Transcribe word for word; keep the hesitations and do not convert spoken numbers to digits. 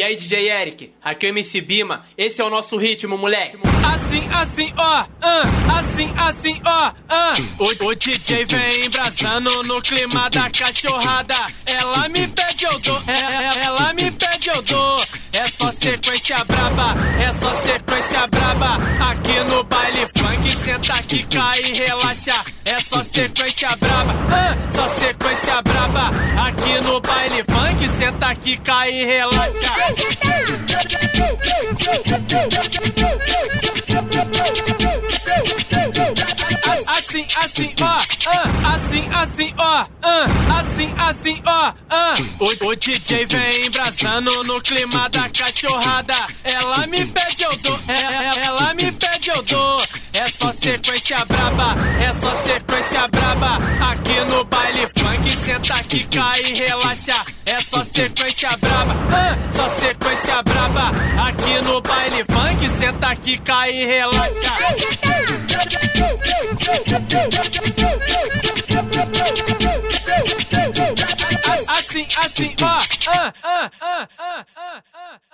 E aí, D J Eric, aqui é o M C Bima, esse é o nosso ritmo, moleque. Assim, assim, ó, uh, assim, assim, ó, uh. o, o D J vem embrasando no clima da cachorrada. Ela me pede, eu dou, é, ela me pede, eu dou. É só sequência braba, é só sequência braba. Aqui no baile funk, senta aqui, cai e relaxa. É só sequência braba, uh, só sequência braba. Aqui no baile funk, senta aqui, cai e relaxa. Assim, assim, ó, uh, assim, assim, ó, uh, assim, assim, ó, uh. o, o D J vem embrasando no clima da cachorrada. Ela me pede, eu dou, é, ela me pede, eu dou. É só sequência braba, é só sequência braba. Aqui no baile funk, senta aqui, cai e relaxa. É só sequência braba, uh, só sequência braba. Aqui no baile funk, senta aqui, cai e relaxa. Assim, assim, ó, uh, uh, uh, uh, uh, uh.